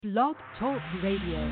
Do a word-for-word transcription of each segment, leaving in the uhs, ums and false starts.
Blog Talk Radio.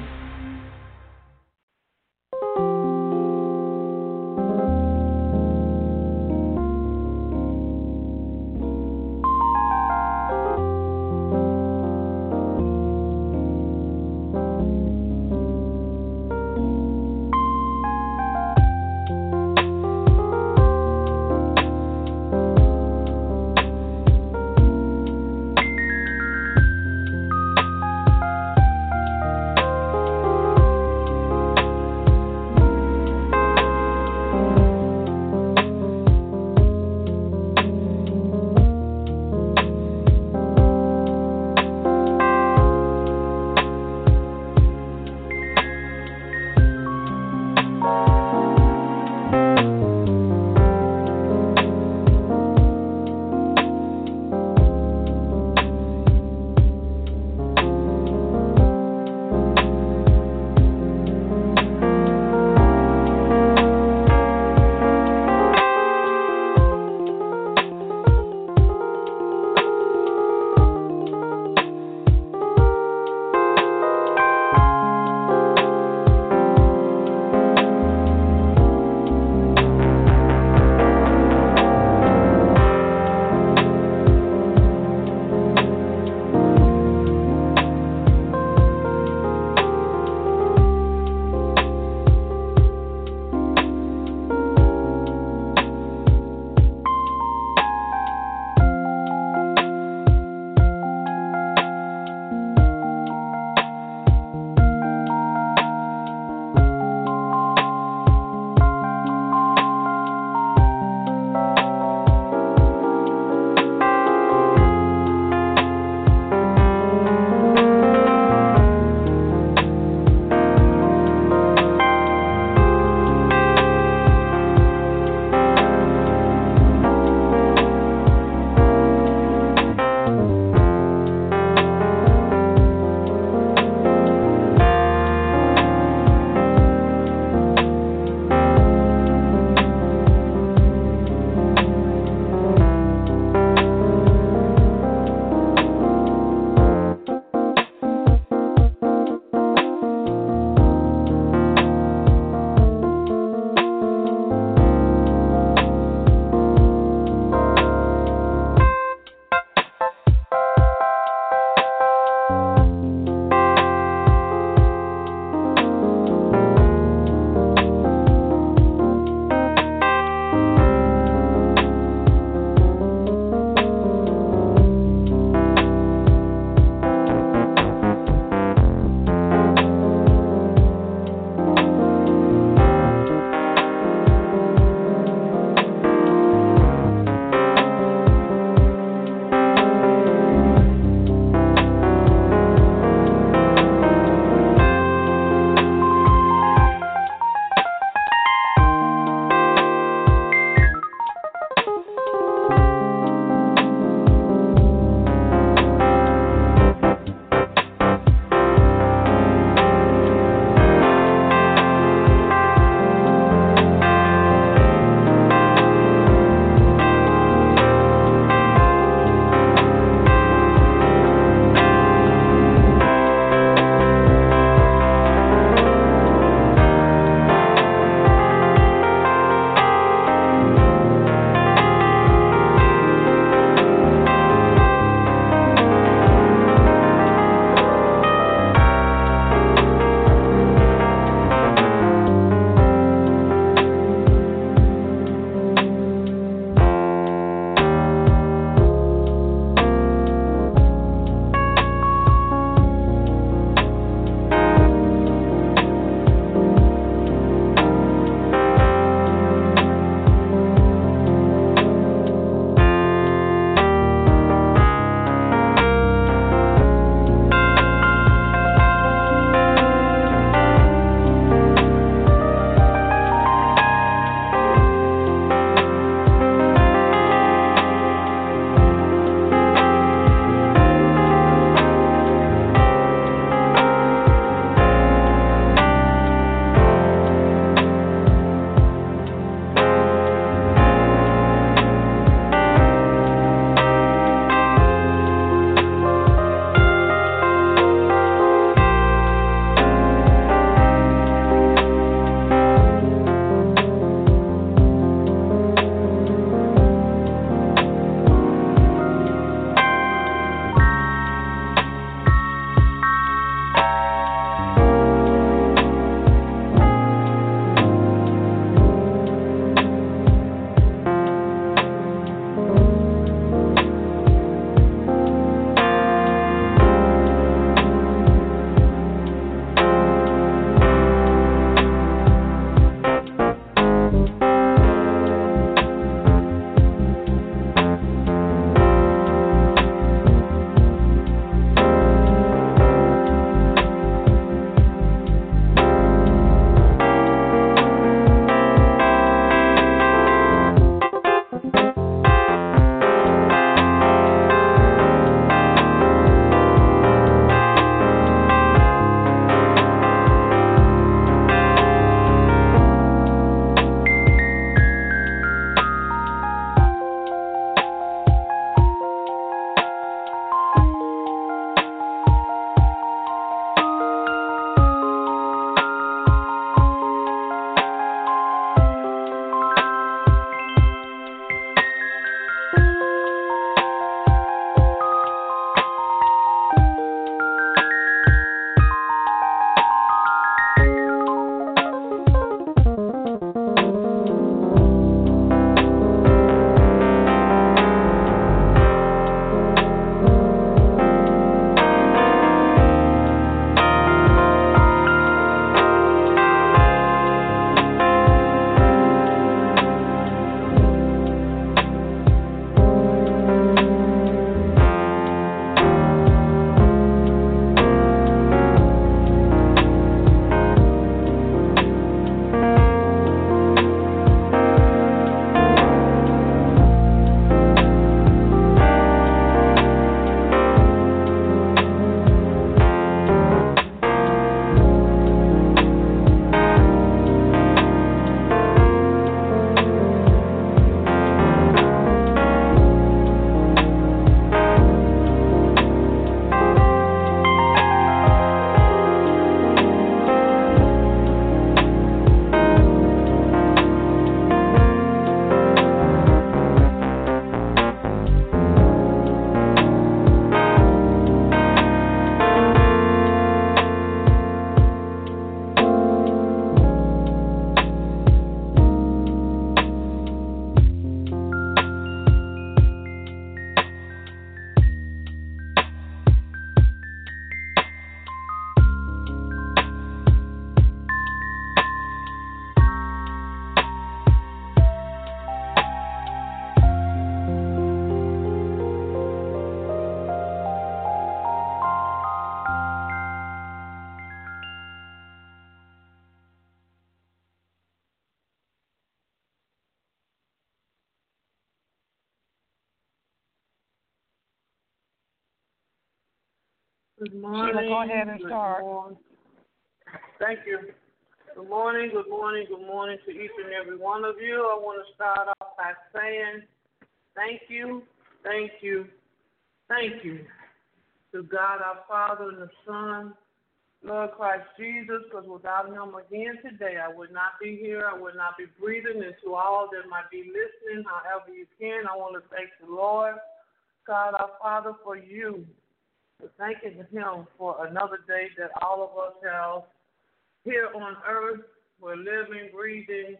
Good morning. Sheila, go ahead and good start. Morning. Thank you. Good morning, good morning, good morning to each and every one of you. I want to start off by saying thank you, thank you, thank you to God our Father and the Son, Lord Christ Jesus, because without him again today I would not be here, I would not be breathing, and to all that might be listening, however you can, I want to thank the Lord, God our Father, for you, for thanking him for another day that all of us have here on earth. We're living, breathing,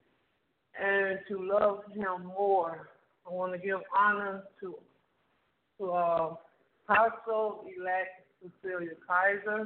and to love him more. I want to give honor to to uh, Apostle-elect Cecilia Kaiser,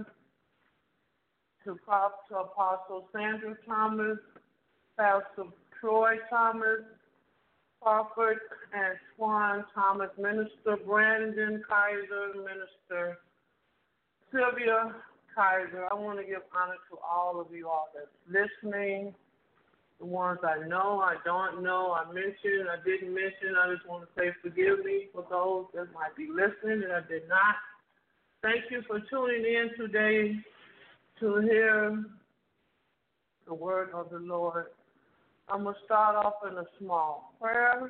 to, to Apostle Sandra Thomas, Pastor Troy Thomas, Prophet Antoine Thomas, Minister Brandon Kaiser, Minister Sylvia Kaiser. I want to give honor to all of you all that's listening, the ones I know, I don't know, I mentioned, I didn't mention. I just want to say forgive me for those that might be listening and I did not. Thank you for tuning in today to hear the word of the Lord. I'm going to start off in a small prayer.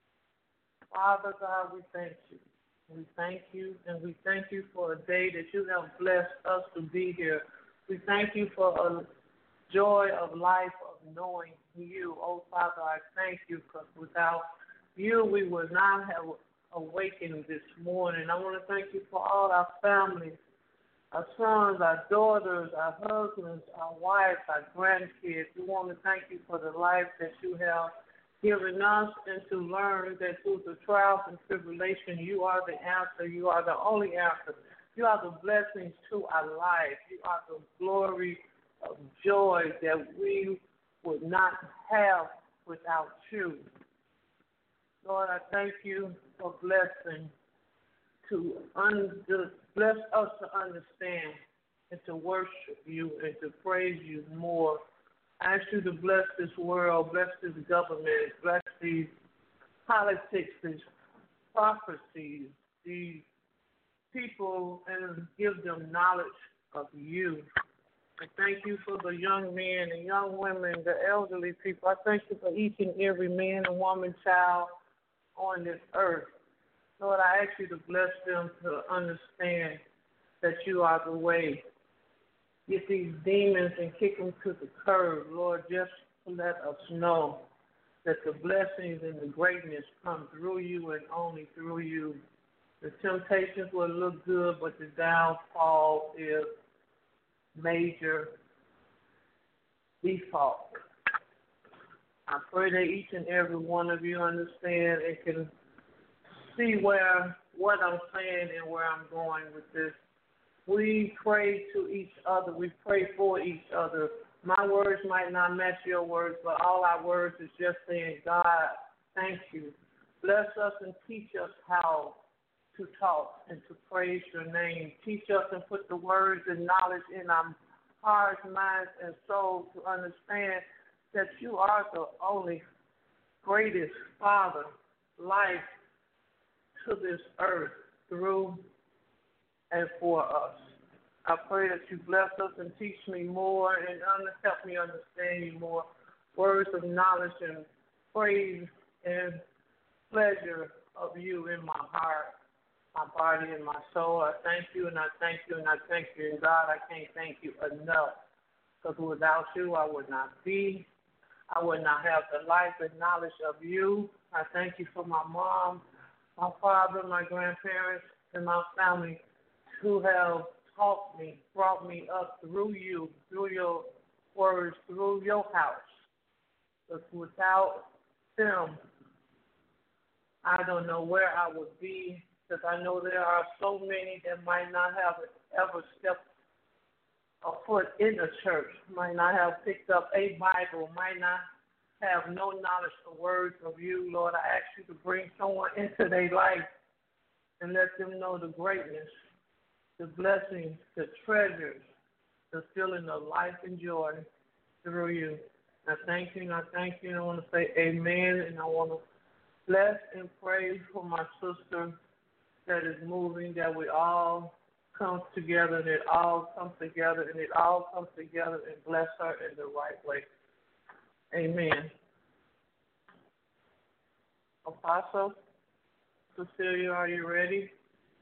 Father God, we thank you. We thank you, and we thank you for a day that you have blessed us to be here. We thank you for a joy of life, of knowing you. Oh, Father, I thank you, because without you, we would not have awakened this morning. I want to thank you for all our families, our sons, our daughters, our husbands, our wives, our grandkids. We want to thank you for the life that you have given us, and to learn that through the trials and tribulation, you are the answer. You are the only answer. You are the blessings to our life. You are the glory of joy that we would not have without you. Lord, I thank you for blessing to un- bless us to understand and to worship you and to praise you more. I ask you to bless this world, bless this government, bless these politics, these prophecies, these people, and give them knowledge of you. I thank you for the young men and young women, the elderly people. I thank you for each and every man and woman, child on this earth. Lord, I ask you to bless them to understand that you are the way. Get these demons and kick them to the curb, Lord, just to let us know that the blessings and the greatness come through you and only through you. The temptations will look good, but the downfall is major default. I pray that each and every one of you understand and can see where what I'm saying and where I'm going with this. We pray to each other. We pray for each other. My words might not match your words, but all our words is just saying, God, thank you. Bless us and teach us how to talk and to praise your name. Teach us and put the words and knowledge in our hearts, minds, and souls to understand that you are the only greatest Father, life to this earth through and for us. I pray that you bless us and teach me more and help me understand you more. Words of knowledge and praise and pleasure of you in my heart, my body, and my soul. I thank you and I thank you and I thank you. And God, I can't thank you enough, because without you I would not be. I would not have the life and knowledge of you. I thank you for my mom, my father, my grandparents, and my family who have taught me, brought me up through you, through your words, through your house. Because without them, I don't know where I would be, because I know there are so many that might not have ever stepped a foot in the church, might not have picked up a Bible, might not have no knowledge of words of you. Lord, I ask you to bring someone into their life and let them know the greatness, the blessings, the treasures, the feeling of life and joy through you. I thank you and I thank you and I want to say amen, and I want to bless and pray for my sister that is moving, that we all comes together and it all comes together and it all comes together and bless her in the right way. Amen. Apostle Cecilia, are you ready?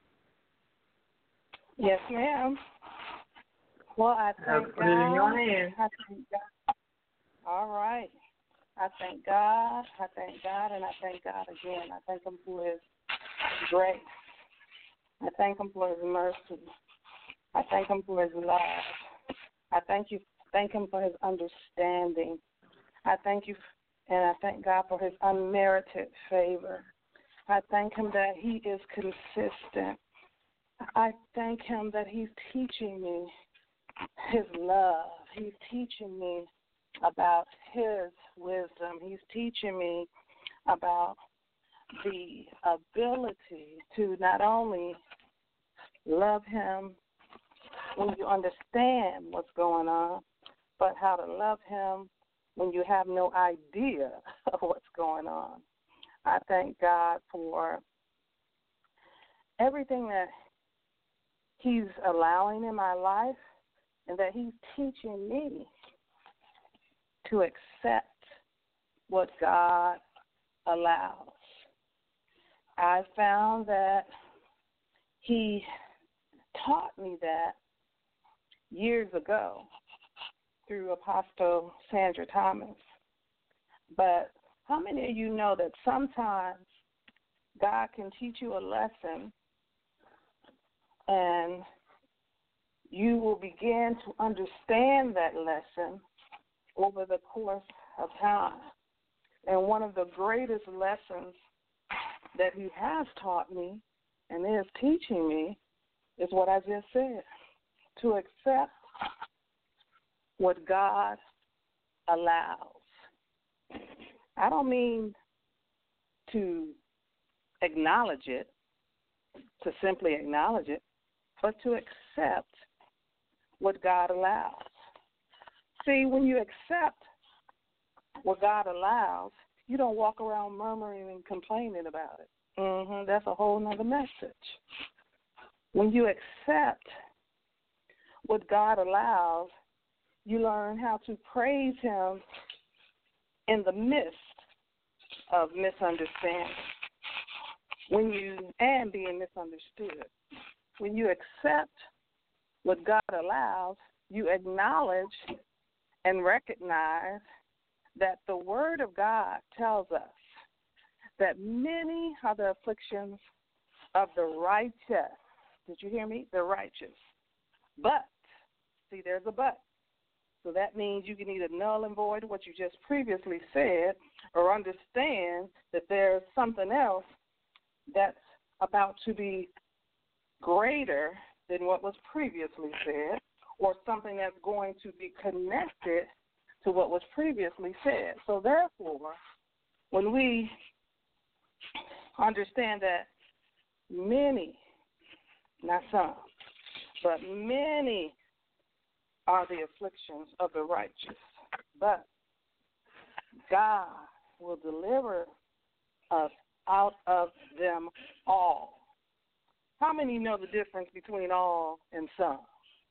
Yes, ma'am. Well, I thank Put God. it in your hands. I thank God. All right. I thank God. I thank God, and I thank God again. I thank Him for His grace. I thank Him for His mercy. I thank Him for His love. I thank you. Thank Him for His understanding. I thank you, and I thank God for His unmerited favor. I thank Him that He is consistent. I thank Him that He's teaching me His love. He's teaching me about His wisdom. He's teaching me about the ability to not only love Him when you understand what's going on, but how to love Him when you have no idea of what's going on. I thank God for everything that He's allowing in my life and that He's teaching me to accept what God allows. I found that He taught me that years ago through Apostle Sandra Thomas. But how many of you know that sometimes God can teach you a lesson and you will begin to understand that lesson over the course of time? And one of the greatest lessons that He has taught me and is teaching me is what I just said, to accept what God allows. I don't mean to acknowledge it, to simply acknowledge it, but to accept what God allows. See, when you accept what God allows, you don't walk around murmuring and complaining about it. Mm-hmm, that's a whole nother message. When you accept what God allows, you learn how to praise Him in the midst of misunderstanding. When you and being misunderstood. When you accept what God allows, you acknowledge and recognize that the Word of God tells us that many are the afflictions of the righteous. Did you hear me? The righteous. But, see, there's a but. So that means you can either null and void what you just previously said or understand that there's something else that's about to be greater than what was previously said, or something that's going to be connected to what was previously said. So therefore, when we understand that many, not some, but many are the afflictions of the righteous, but God will deliver us out of them all. How many know the difference between all and some?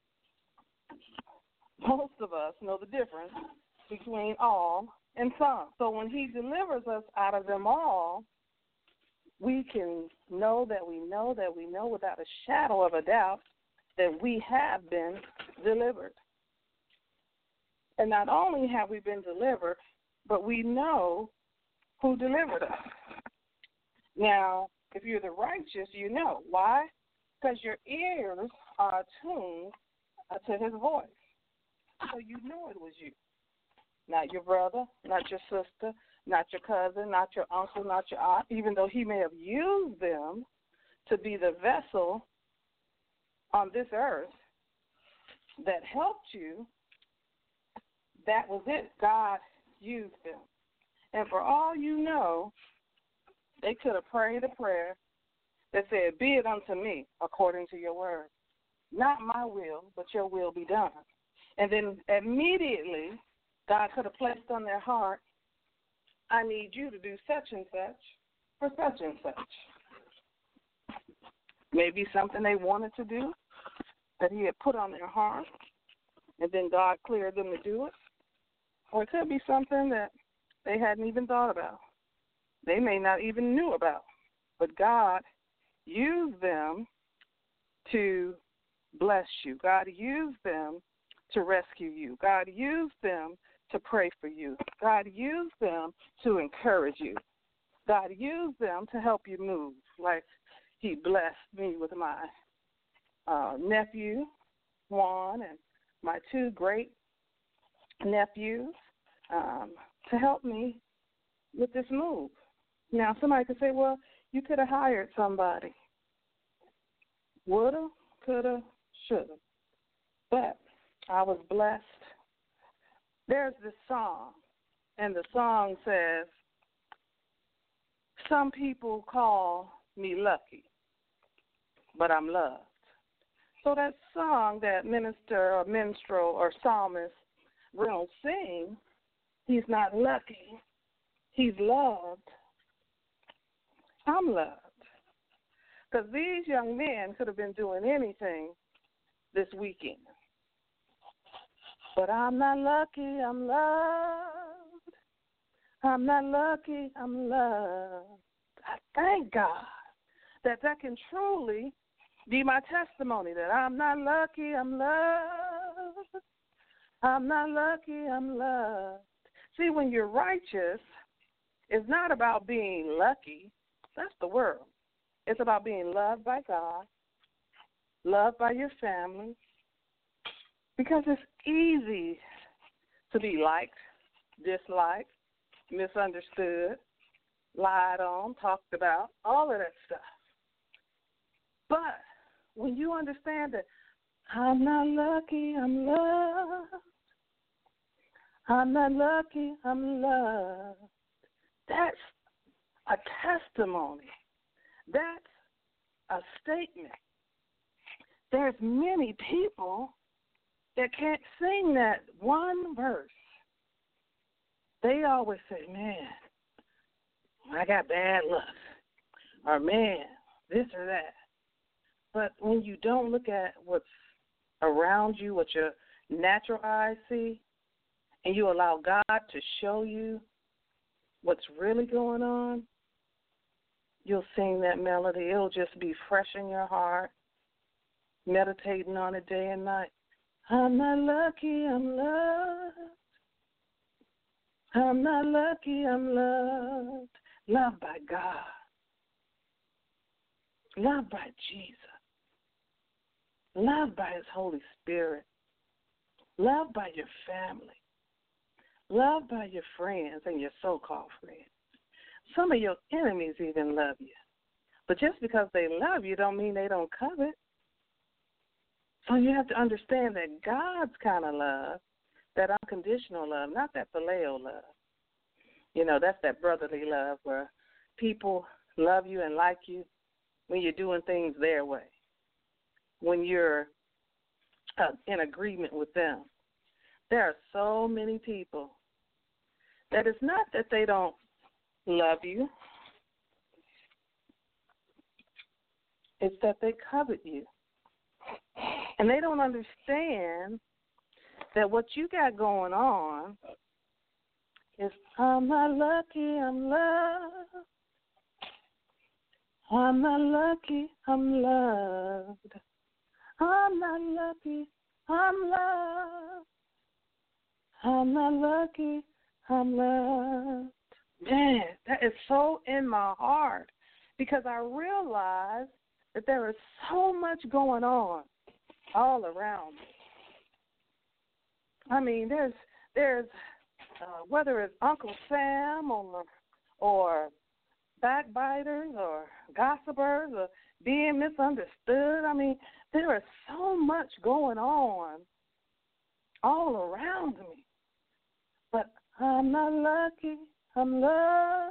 Most of us know the difference between all and some. So when He delivers us out of them all, we can know that we know that we know without a shadow of a doubt that we have been delivered. And not only have we been delivered, but we know who delivered us. Now, if you're the righteous, you know. Why? Because your ears are attuned to His voice. So you know it was you. Not your brother, not your sister, not your cousin, not your uncle, not your aunt, even though he may have used them to be the vessel on this earth that helped you. That was it. God used them. And for all you know, they could have prayed a prayer that said, "Be it unto me according to your word. Not my will, but your will be done." And then immediately, God could have placed on their heart, "I need you to do such and such for such and such." Maybe something they wanted to do, that he had put on their heart, and then God cleared them to do it. Or it could be something that they hadn't even thought about. They may not even knew about. But God used them to bless you. God used them to rescue you. God used them to pray for you. God used them to encourage you. God used them to help you move, like he blessed me with my uh, nephew, Juan, and my two great nephews um, to help me with this move. Now, somebody could say, well, you could have hired somebody. Woulda, coulda, shoulda. But I was blessed. There's this song, and the song says, some people call me lucky, but I'm loved. So that song that minister or minstrel or psalmist Reynolds sing, he's not lucky, he's loved. I'm loved. Because these young men could have been doing anything this weekend. But I'm not lucky, I'm loved. I'm not lucky, I'm loved. I thank God that that can truly be my testimony, that I'm not lucky, I'm loved. I'm not lucky, I'm loved. See, when you're righteous, it's not about being lucky. That's the world. It's about being loved by God, loved by your family, because it's easy to be liked, disliked, misunderstood, lied on, talked about, all of that stuff. But when you understand that I'm not lucky, I'm loved, I'm not lucky, I'm loved, that's a testimony. That's a statement. There's many people that can't sing that one verse. They always say, man, I got bad luck, or man, this or that. But when you don't look at what's around you, what your natural eyes see, and you allow God to show you what's really going on, you'll sing that melody. It'll just be fresh in your heart, meditating on it day and night. I'm not lucky, I'm loved. I'm not lucky, I'm loved. Loved by God. Loved by Jesus. Loved by his Holy Spirit. Loved by your family. Loved by your friends and your so-called friends. Some of your enemies even love you. But just because they love you don't mean they don't covet. So you have to understand that God's kind of love, that unconditional love, not that phileo love. You know, that's that brotherly love where people love you and like you when you're doing things their way, when you're uh, in agreement with them. There are so many people that it's not that they don't love you, it's that they covet you. And they don't understand that what you got going on is, I'm not lucky, I'm loved. I'm not lucky, I'm loved. I'm not lucky, I'm loved. I'm not lucky, I'm loved. Man, that is so in my heart because I realize that there is so much going on all around me. I mean, there's there's uh, whether it's Uncle Sam or or backbiters or gossipers or being misunderstood. I mean, there is so much going on all around me. But I'm not lucky, I'm loved.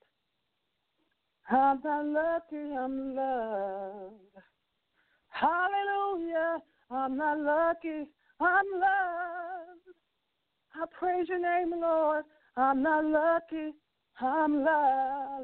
I'm not lucky, I'm loved. Hallelujah, I'm not lucky, I'm loved. I praise your name, Lord. I'm not lucky, I'm loved.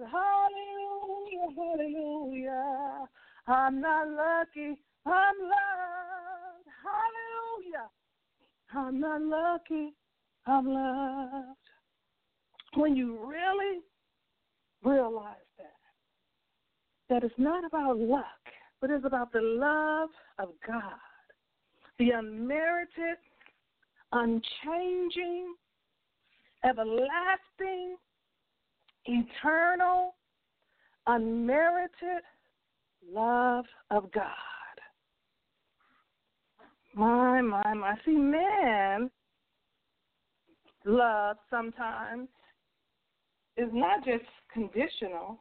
Hallelujah, hallelujah. I'm not lucky, I'm loved. Hallelujah. I'm not lucky. I'm loved. When you really realize that, that it's not about luck, but it's about the love of God, the unmerited, unchanging, everlasting, eternal, unmerited love of God. My, my, my. See, man love sometimes is not just conditional,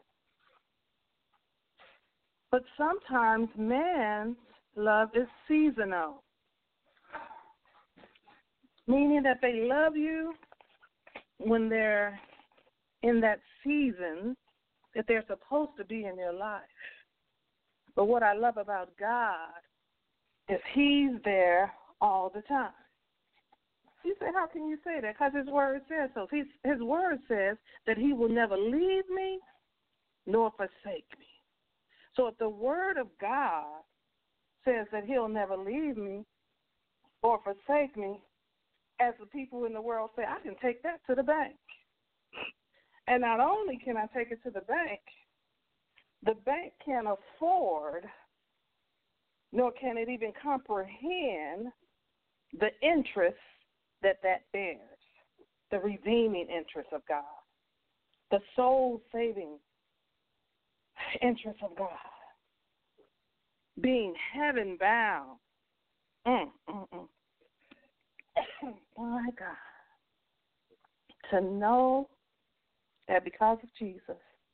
but sometimes man's love is seasonal, meaning that they love you when they're in that season that they're supposed to be in your life. But what I love about God is he's there all the time. You say, how can you say that? Because his word says so. He's, his word says that he will never leave me nor forsake me. So if the word of God says that he'll never leave me or forsake me, as the people in the world say, I can take that to the bank. And not only can I take it to the bank, the bank can't afford, nor can it even comprehend the interest that that bears, the redeeming interest of God, the soul-saving interest of God, being heaven-bound. Mm, mm, mm. My God, to know that because of Jesus,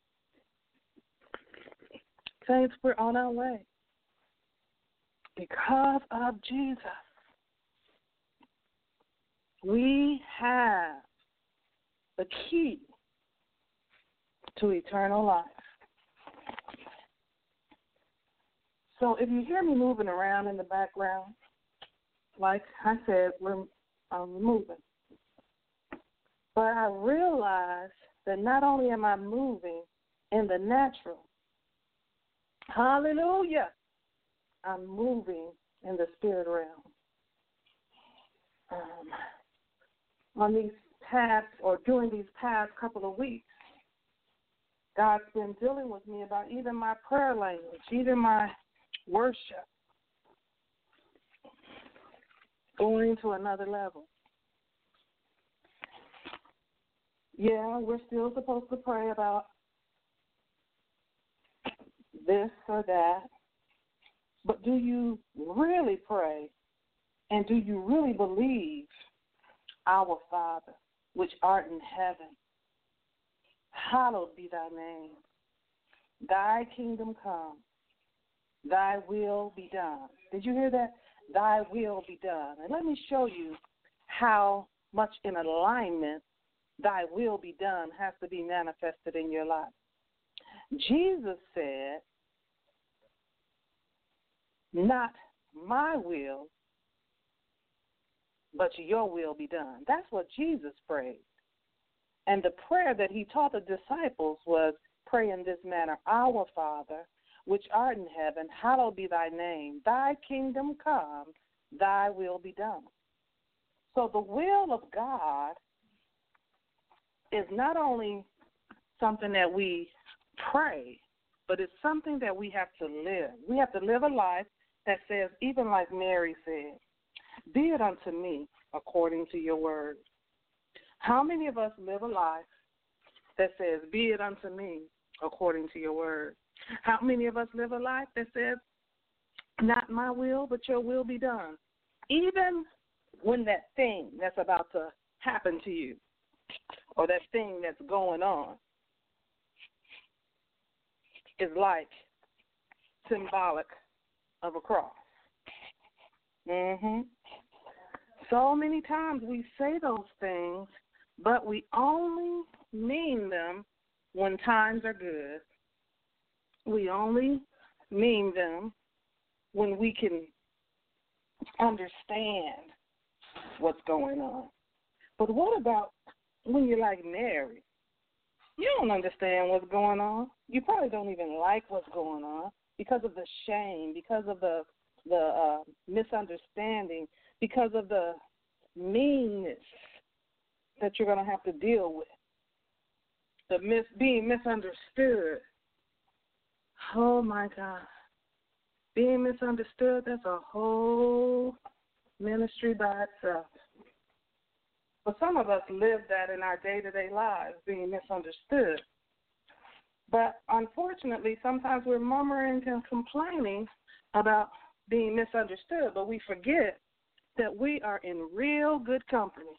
saints, we're on our way. Because of Jesus, we have the key to eternal life. So if you hear me moving around in the background, like I said, we're um, moving. But I realize that not only am I moving in the natural, hallelujah, I'm moving in the spirit realm. Um, on these past, or during these past couple of weeks, God's been dealing with me about even my prayer language, even my worship, going to another level. Yeah, we're still supposed to pray about this or that, but do you really pray, and do you really believe, our Father, which art in heaven, hallowed be thy name. Thy kingdom come, thy will be done. Did you hear that? Thy will be done. And let me show you how much in alignment thy will be done has to be manifested in your life. Jesus said, not my will, but your will be done. That's what Jesus prayed. And the prayer that he taught the disciples was, pray in this manner, our Father, which art in heaven, hallowed be thy name. Thy kingdom come, thy will be done. So the will of God is not only something that we pray, but it's something that we have to live. We have to live a life that says, even like Mary said, be it unto me according to your word. How many of us live a life that says, be it unto me according to your word? How many of us live a life that says, not my will, but your will be done? Even when that thing that's about to happen to you, or that thing that's going on, is like symbolic of a cross. Mm-hmm. So many times we say those things, but we only mean them when times are good. We only mean them when we can understand what's going on. But what about when you're like Mary? You don't understand what's going on. You probably don't even like what's going on because of the shame, because of the the uh, misunderstanding, because of the meanness that you're going to have to deal with, the mis- being misunderstood. Oh, my God. Being misunderstood, that's a whole ministry by itself. But some of us live that in our day-to-day lives, being misunderstood. But unfortunately, sometimes we're murmuring and complaining about being misunderstood, but we forget that we are in real good company.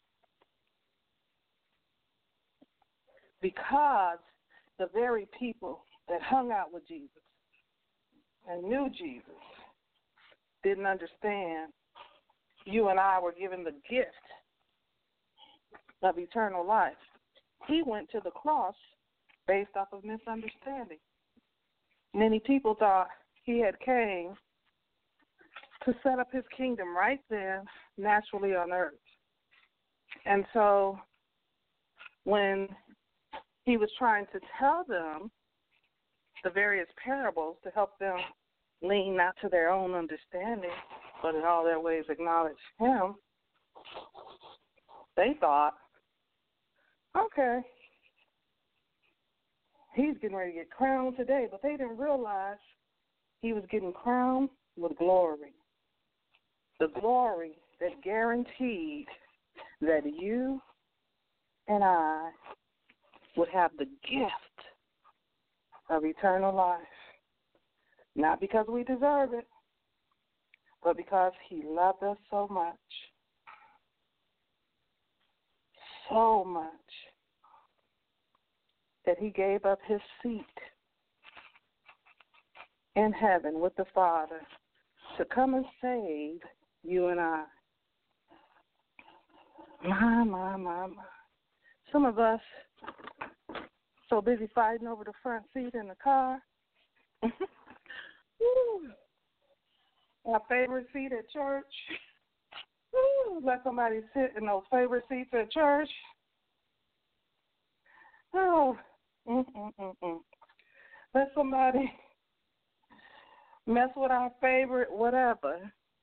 Because the very people that hung out with Jesus and knew Jesus didn't understand you and I were given the gift of eternal life. He went to the cross based off of misunderstanding. Many people thought he had came to set up his kingdom right there, naturally on earth. And so when he was trying to tell them the various parables to help them lean not to their own understanding, but in all their ways acknowledge him, they thought, okay, he's getting ready to get crowned today, but they didn't realize he was getting crowned with glory. The glory that guaranteed that you and I would have the gift of eternal life. Not because we deserve it, but because he loved us so much. So much that he gave up his seat in heaven with the Father to come and save you and I. My, my, my, my. Some of us so busy fighting over the front seat in the car. Our favorite seat at church. Woo. Let somebody sit in those favorite seats at church. Oh, mm-mm-mm-mm. Let somebody mess with our favorite whatever.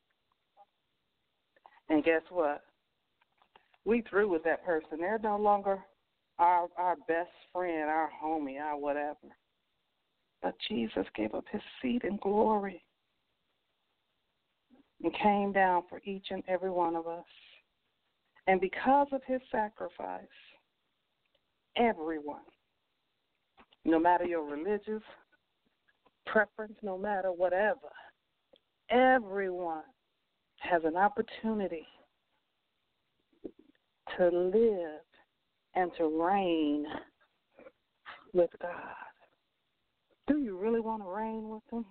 And guess what? We through with that person. They're no longer our our best friend, our homie, our whatever. But Jesus gave up his seat in glory and came down for each and every one of us. And because of his sacrifice, everyone, no matter your religious preference, no matter whatever, everyone has an opportunity to live and to reign with God. Do you really want to reign with him?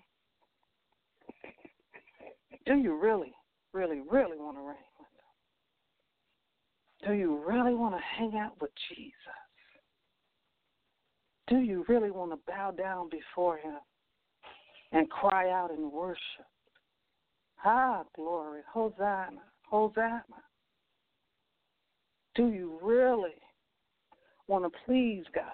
Do you really, really, really want to reign with him? Do you really want to hang out with Jesus? Do you really want to bow down before him and cry out in worship? Ah, glory, Hosanna, Hosanna. Do you really want to please God?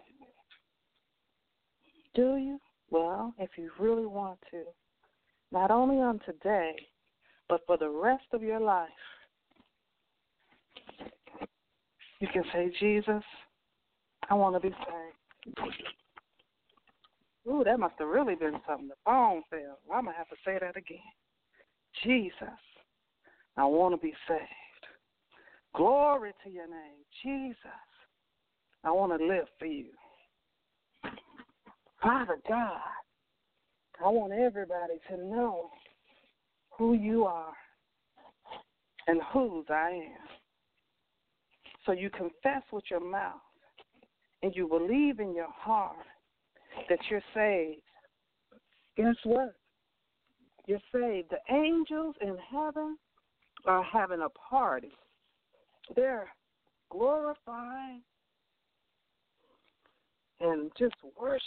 Do you? Well, if you really want to, not only on today, but for the rest of your life, you can say, Jesus, I want to be saved. Ooh, that must have really been something. The phone fell. I'm going to have to say that again. Jesus, I want to be saved. Glory to your name. Jesus, I want to live for you. Father God, I want everybody to know who you are and whose I am. So you confess with your mouth and you believe in your heart that you're saved. Guess what? You're saved. The angels in heaven are having a party. They're glorifying and just worshiping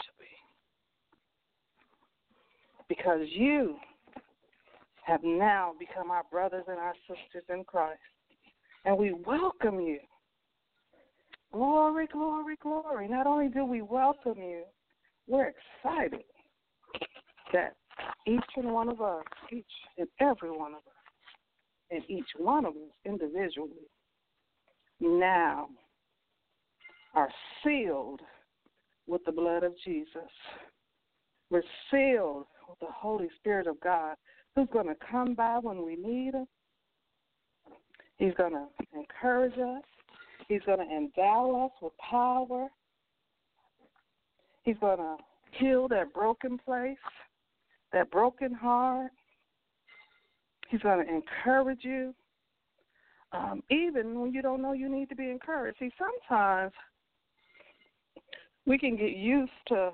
because you have now become our brothers and our sisters in Christ. And we welcome you. Glory, glory, glory. Not only do we welcome you, we're excited that each and one of us, each and every one of us, and each one of us individually now are sealed with the blood of Jesus. We're sealed with the Holy Spirit of God, who's going to come by when we need him. He's going to encourage us. He's going to endow us with power. He's going to heal that broken place, that broken heart. He's going to encourage you, um, even when you don't know you need to be encouraged. See, sometimes we can get used to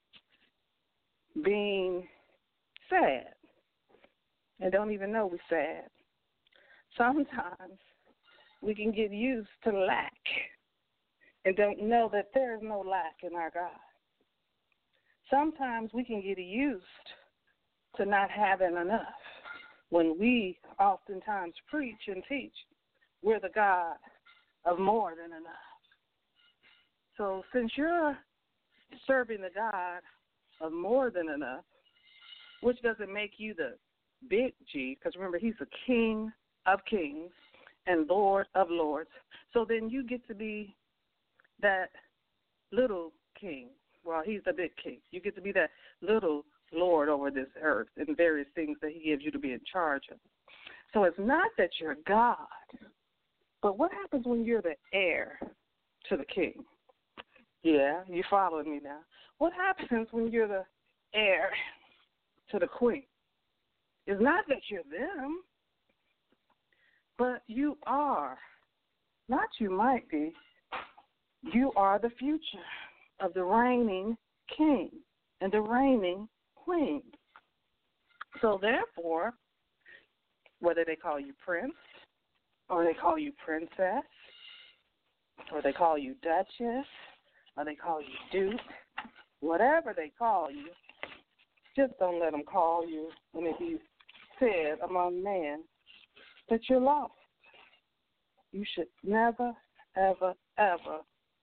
being sad and don't even know we're sad. Sometimes we can get used to lack and don't know that there is no lack in our God. Sometimes we can get used to not having enough when we oftentimes preach and teach we're the God of more than enough. So since you're serving the God of more than enough, which doesn't make you the big G, because remember, he's the King of kings and Lord of lords. So then you get to be that little king. Well, he's the big king. You get to be that little Lord over this earth and various things that he gives you to be in charge of. So it's not that you're God, but what happens when you're the heir to the king? Yeah, you following me now. What happens when you're the heir to the queen? It's not that you're them, but you are. Not you might be. You are the future of the reigning king and the reigning queen. So therefore, whether they call you prince, or they call you princess, or they call you duchess, or they call you duke, whatever they call you, just don't let them call you, and if you said among men that you're lost, you should never, ever, ever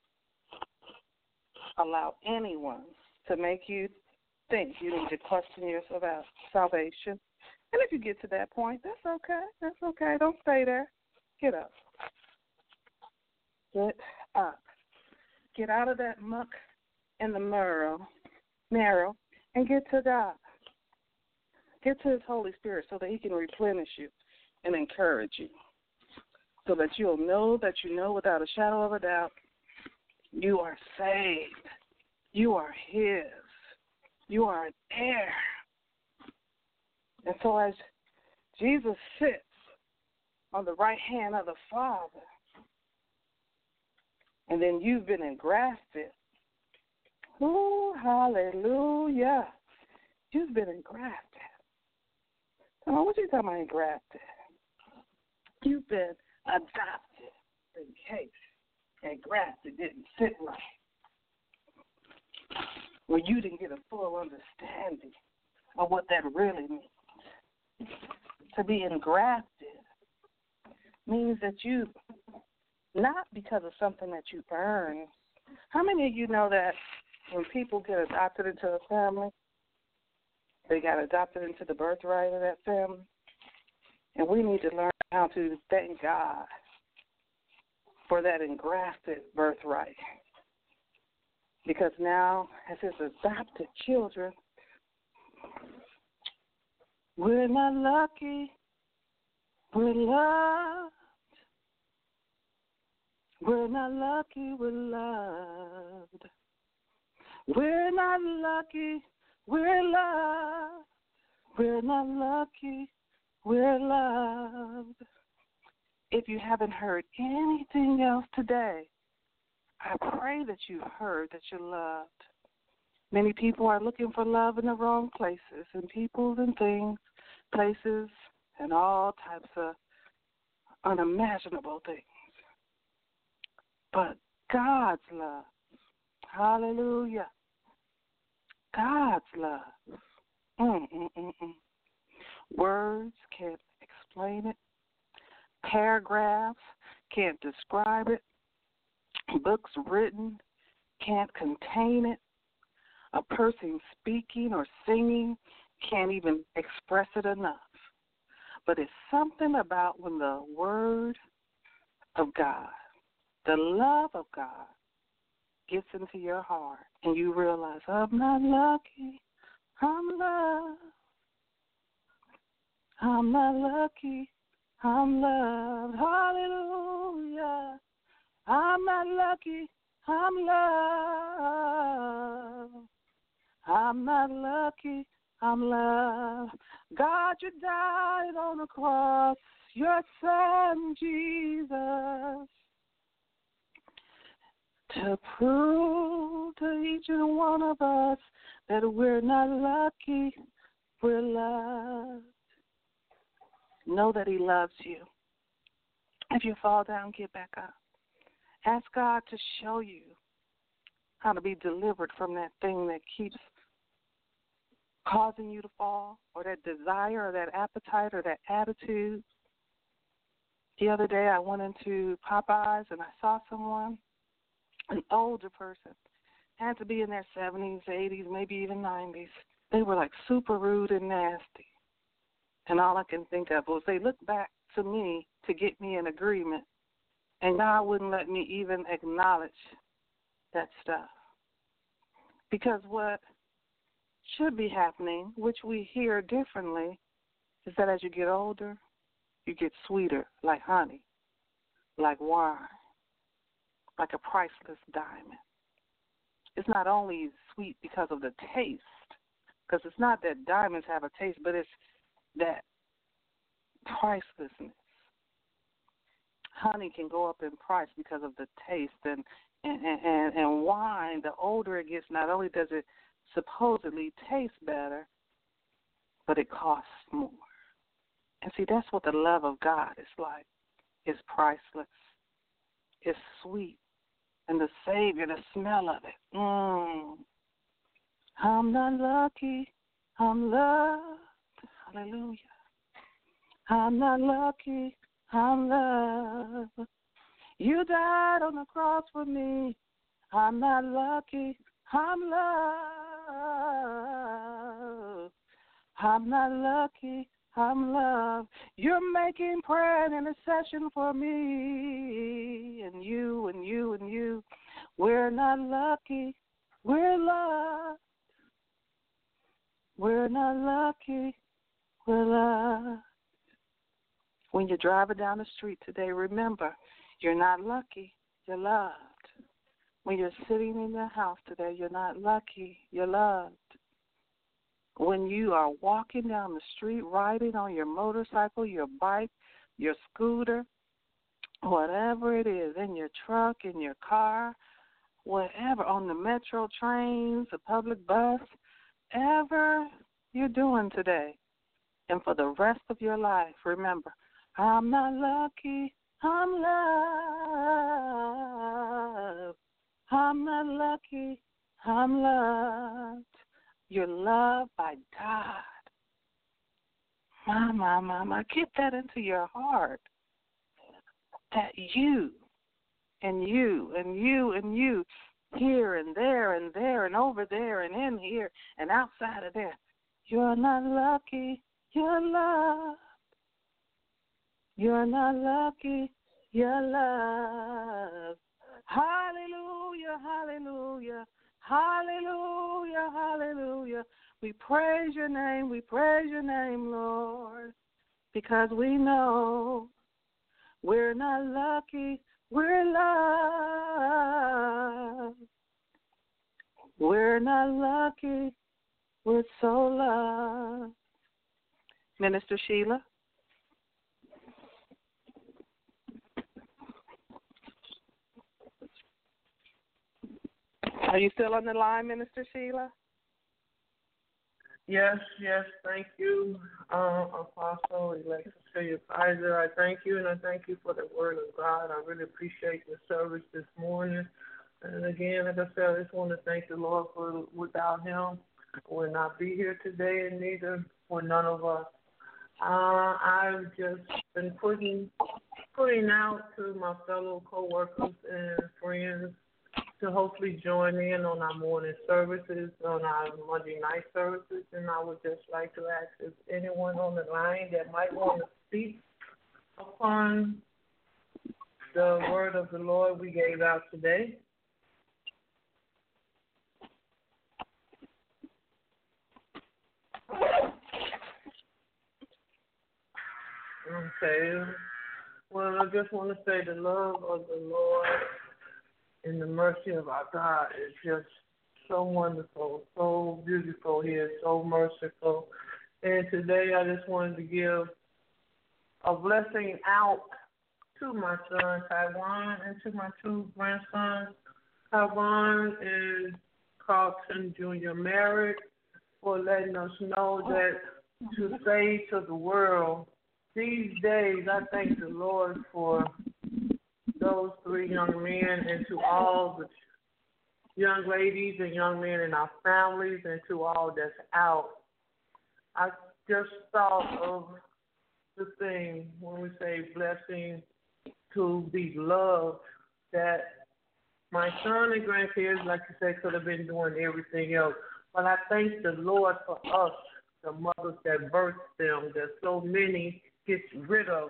allow anyone to make you think you need to question your salvation. And if you get to that point, that's okay. That's okay. Don't stay there. Get up. Get up. Get out of that muck and the marrow, marrow, and get to God. Get to his Holy Spirit so that he can replenish you and encourage you, so that you'll know that you know without a shadow of a doubt you are saved. You are his. You are an heir. And so as Jesus sits on the right hand of the Father, and then you've been engrafted, oh, hallelujah, you've been engrafted. Come on, what you talking about engrafted? You've been adopted in case engrafted didn't sit right, where you didn't get a full understanding of what that really means. To be engrafted means that you, not because of something that you earn. How many of you know that when people get adopted into a family, they got adopted into the birthright of that family? And we need to learn how to thank God for that engrafted birthright. Because now, as his adopted children, we're not lucky, we're loved. We're not lucky, we're loved. We're not lucky, we're loved. We're not lucky, we're loved. If you haven't heard anything else today, I pray that you've heard that you're loved. Many people are looking for love in the wrong places, and people and things, places, and all types of unimaginable things. But God's love, hallelujah, God's love, mm, mm, mm, mm. Words can't explain it. Paragraphs can't describe it. Books written can't contain it. A person speaking or singing can't even express it enough. But it's something about when the word of God, the love of God, gets into your heart and you realize, I'm not lucky, I'm loved. I'm not lucky, I'm loved. Hallelujah. I'm not lucky, I'm loved. I'm not lucky, I'm loved. God, you died on the cross, your son Jesus, to prove to each and one of us that we're not lucky, we're loved. Know that he loves you. If you fall down, get back up. Ask God to show you how to be delivered from that thing that keeps causing you to fall, or that desire, or that appetite, or that attitude. The other day I went into Popeyes and I saw someone, an older person, had to be in their seventies, eighties, maybe even nineties. They were like super rude and nasty. And all I can think of was they looked back to me to get me in agreement, and God wouldn't let me even acknowledge that stuff. Because what should be happening, which we hear differently, is that as you get older, you get sweeter, like honey, like wine, like a priceless diamond. It's not only sweet because of the taste, because it's not that diamonds have a taste, but it's that pricelessness. Honey can go up in price because of the taste, and and, and, and wine, the older it gets, not only does it supposedly taste better, but it costs more. And see, that's what the love of God is like. It's priceless. It's sweet. And the Savior, the smell of it. Mm. I'm not lucky. I'm loved. Hallelujah. I'm not lucky, I'm loved. You died on the cross for me. I'm not lucky, I'm loved. I'm not lucky, I'm loved. You're making prayer and intercession for me. And you and you and you. We're not lucky, we're loved. We're not lucky, we're loved. When you're driving down the street today, remember, you're not lucky, you're loved. When you're sitting in your house today, you're not lucky, you're loved. When you are walking down the street, riding on your motorcycle, your bike, your scooter, whatever it is, in your truck, in your car, whatever, on the metro trains, the public bus, whatever you're doing today, and for the rest of your life, remember, I'm not lucky, I'm loved. I'm not lucky, I'm loved. You're loved by God. My, my, my, my, get that into your heart. That you and you and you and you, here and there and there and over there and in here and outside of there, you're not lucky, you're loved. You're not lucky, you're loved. Hallelujah, hallelujah, hallelujah, hallelujah. We praise your name, we praise your name, Lord, because we know we're not lucky, we're loved. We're not lucky, we're so loved. Minister Sheila? Are you still on the line, Minister Sheila? Yes, yes, thank you, uh, Apostle Alexis Kaiser. I thank you, and I thank you for the word of God. I really appreciate the service this morning. And again, like I said, I just want to thank the Lord for without him, I would not be here today, and neither would none of us. Uh, I've just been putting putting out to my fellow coworkers and friends to hopefully join in on our morning services, on our Monday night services. And I would just like to ask if anyone on the line that might want to speak upon the word of the Lord we gave out today. Okay. Well, I just want to say the love of the Lord and the mercy of our God is just so wonderful, so beautiful. He is so merciful. And today I just wanted to give a blessing out to my son, Taiwan, and to my two grandsons. Taiwan is Carlton Junior Merritt, for letting us know that to say to the world, these days I thank the Lord for those three young men, and to all the young ladies and young men in our families, and to all that's out. I just thought of the thing when we say blessing to be loved, that my son and grandkids, like you said, could have been doing everything else. But I thank the Lord for us, the mothers that birthed them, that so many get rid of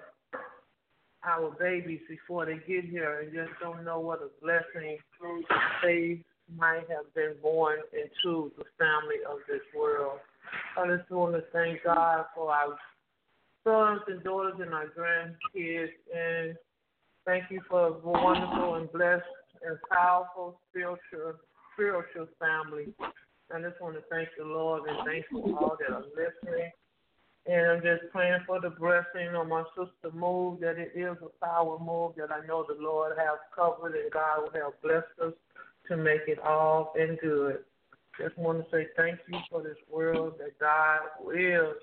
our babies before they get here and just don't know what a blessing they might have been born into the family of this world. I just want to thank God for our sons and daughters and our grandkids, and thank you for a wonderful and blessed and powerful spiritual spiritual family. I just want to thank the Lord and thank you all that are listening. And I'm just praying for the blessing on my sister move, that it is a power move that I know the Lord has covered and God will have blessed us to make it all and good. Just want to say thank you for this world that God is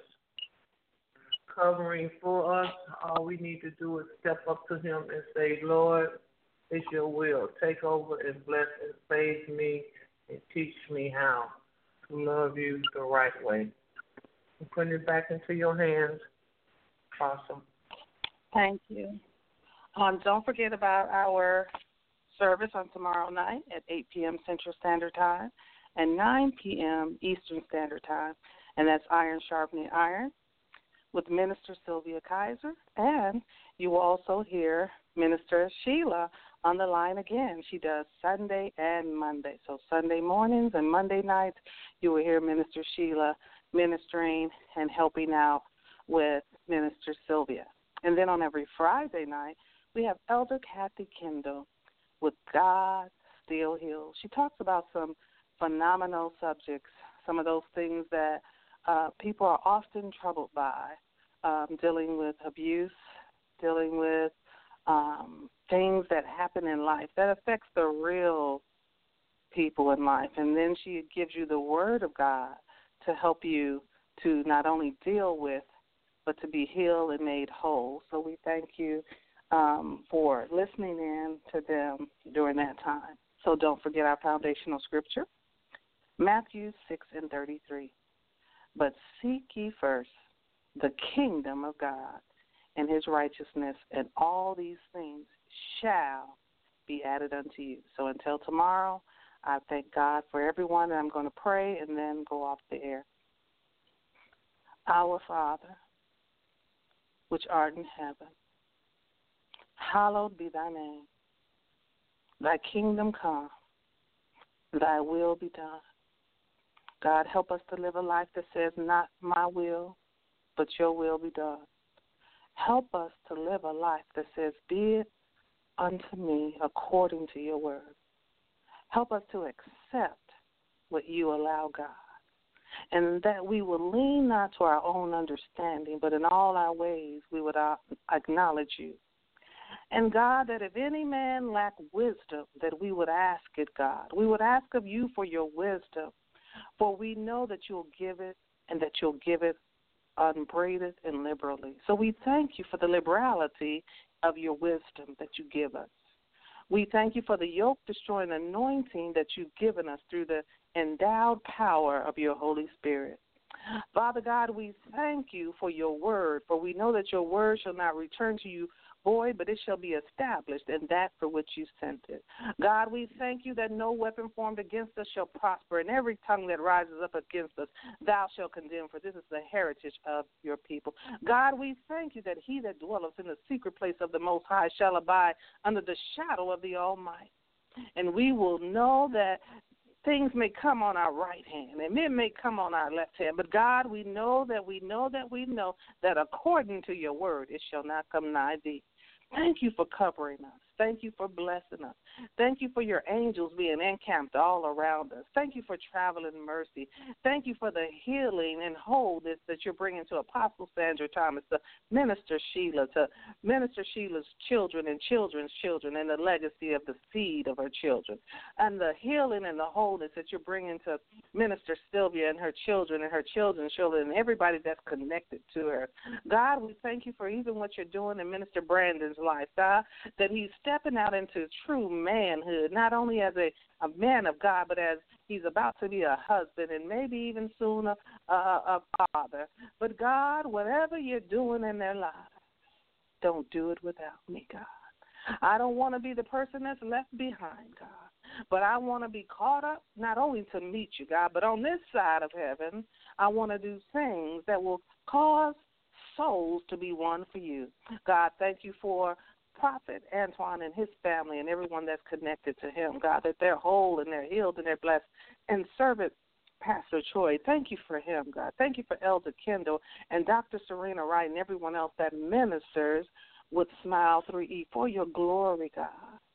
covering for us. All we need to do is step up to him and say, Lord, it's your will. Take over and bless and save me and teach me how to love you the right way. I'm putting it back into your hands. Awesome. Thank you. Um, don't forget about our service on tomorrow night at eight p.m. Central Standard Time and nine p.m. Eastern Standard Time, and that's Iron Sharpening Iron with Minister Sylvia Kaiser. And you will also hear Minister Sheila on the line again. She does Sunday and Monday. So Sunday mornings and Monday nights, you will hear Minister Sheila ministering and helping out with Minister Sylvia. And then on every Friday night, we have Elder Kathy Kendall with God Still Heals. She talks about some phenomenal subjects, some of those things that uh, people are often troubled by, um, dealing with abuse, dealing with um, things that happen in life that affects the real people in life. And then she gives you the Word of God to help you to not only deal with, but to be healed and made whole. So we thank you um, for listening in to them during that time. So don't forget our foundational scripture, Matthew six and thirty-three. But seek ye first the kingdom of God and his righteousness, and all these things shall be added unto you. So until tomorrow, I thank God for everyone, and I'm going to pray and then go off the air. Our Father, which art in heaven, hallowed be thy name. Thy kingdom come, thy will be done. God, help us to live a life that says, not my will, but your will be done. Help us to live a life that says, be it unto me according to your word. Help us to accept what you allow, God, and that we will lean not to our own understanding, but in all our ways we would acknowledge you. And God, that if any man lack wisdom, that we would ask it, God. We would ask of you for your wisdom, for we know that you'll give it and that you'll give it unbraided and liberally. So we thank you for the liberality of your wisdom that you give us. We thank you for the yoke-destroying anointing that you've given us through the endowed power of your Holy Spirit. Father God, we thank you for your word, for we know that your word shall not return to you void, but it shall be established in that for which you sent it. God, we thank you that no weapon formed against us shall prosper, and every tongue that rises up against us thou shalt condemn, for this is the heritage of your people. God, we thank you that he that dwelleth in the secret place of the Most High shall abide under the shadow of the Almighty. And we will know that things may come on our right hand, and it may come on our left hand. But, God, we know that we know that we know that according to your word, it shall not come nigh thee. Thank you for covering us. Thank you for blessing us. Thank you for your angels being encamped all around us. Thank you for traveling mercy. Thank you for the healing and wholeness that you're bringing to Apostle Sandra Thomas, to Minister Sheila, to Minister Sheila's children and children's children, and the legacy of the seed of her children, and the healing and the wholeness that you're bringing to Minister Sylvia and her children and her children's children and everybody that's connected to her. God, we thank you for even what you're doing in Minister Brandon's life, God, that he's stepping out into true manhood, not only as a, a man of God, but as he's about to be a husband and maybe even soon a, a, a father. But, God, whatever you're doing in their lives, don't do it without me, God. I don't want to be the person that's left behind, God, but I want to be caught up not only to meet you, God, but on this side of heaven, I want to do things that will cause souls to be won for you. God, thank you for Prophet Antoine and his family and everyone that's connected to him, God, that they're whole and they're healed and they're blessed. And servant Pastor Troy, thank you for him, God. Thank you for Elder Kendall and Doctor Serena Wright and everyone else that ministers with Smile three E for your glory, God.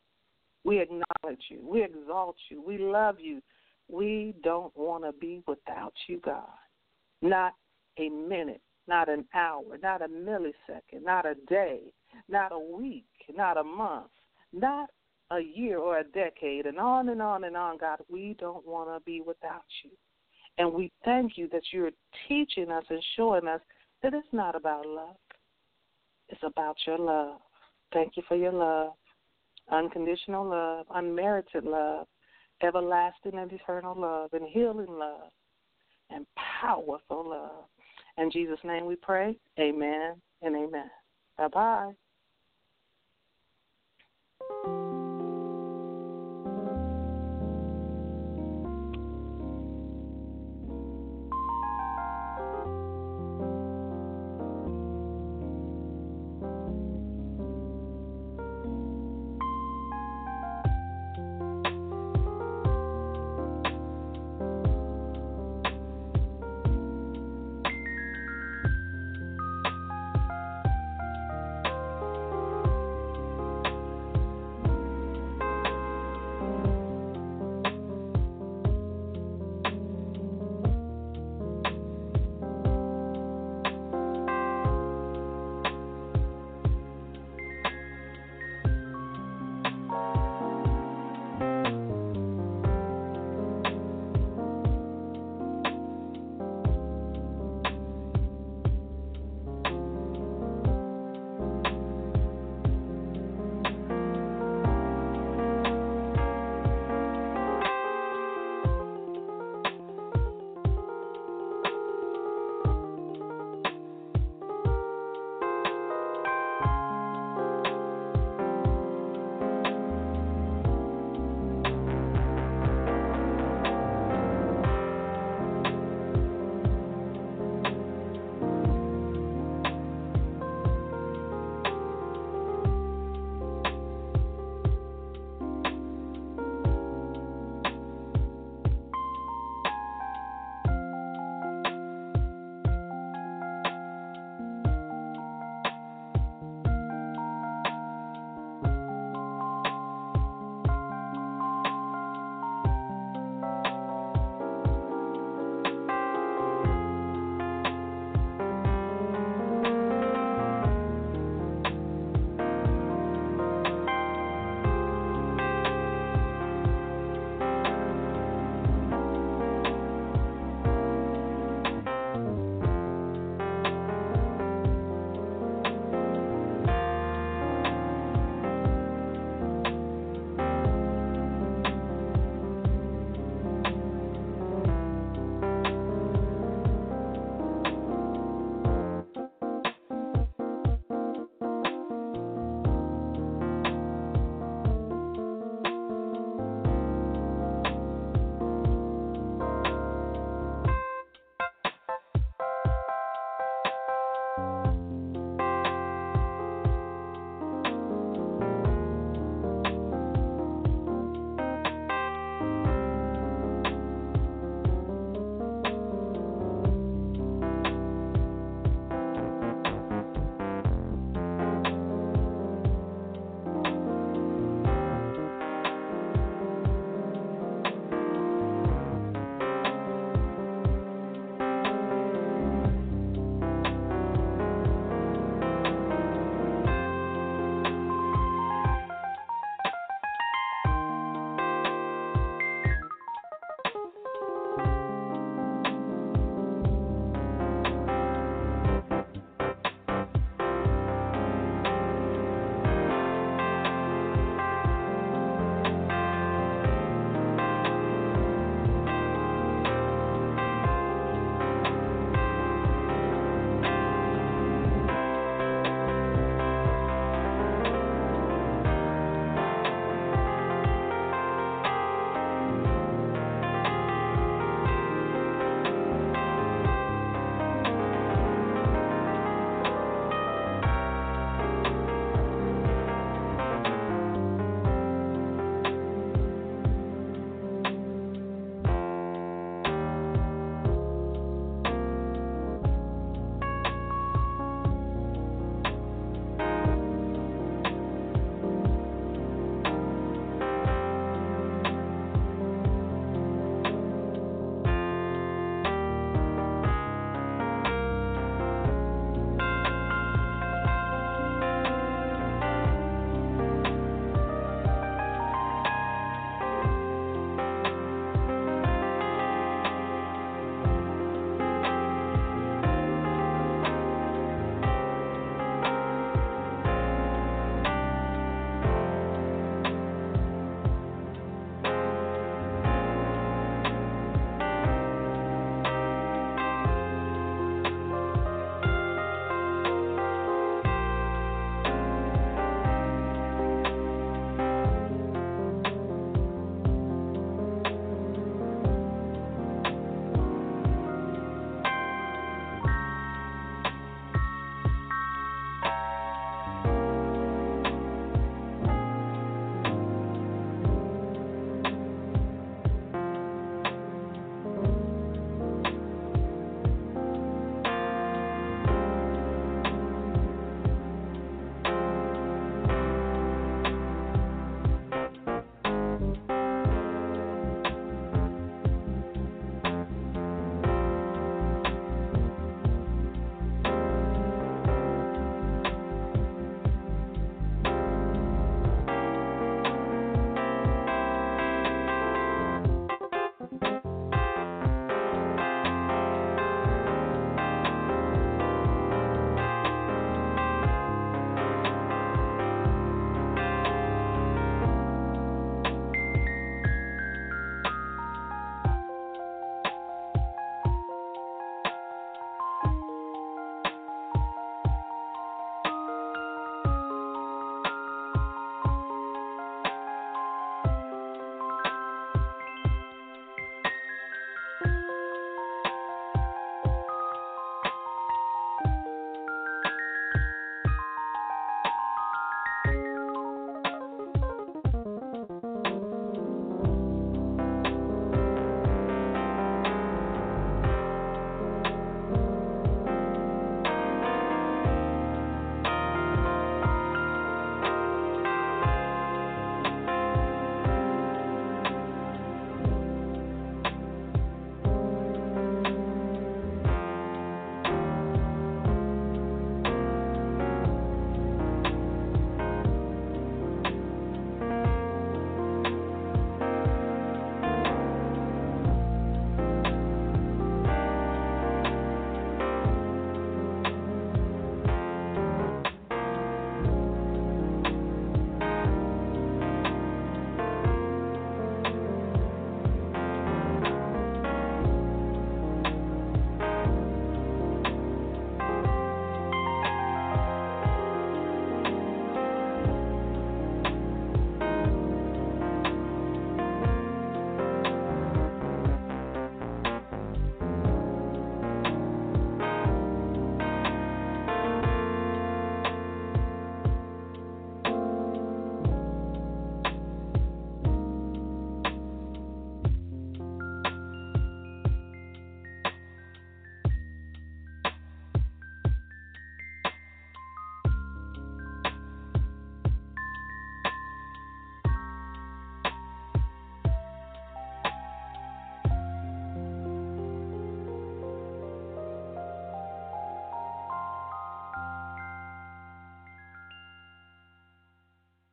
We acknowledge you. We exalt you. We love you. We don't want to be without you, God. Not a minute, not an hour, not a millisecond, not a day, not a week, not a month, not a year or a decade, and on and on and on, God. We don't want to be without you. And we thank you that you're teaching us and showing us that it's not about luck. It's about your love. Thank you for your love, unconditional love, unmerited love, everlasting and eternal love, and healing love, and powerful love. In Jesus' name we pray, amen and amen. Bye-bye.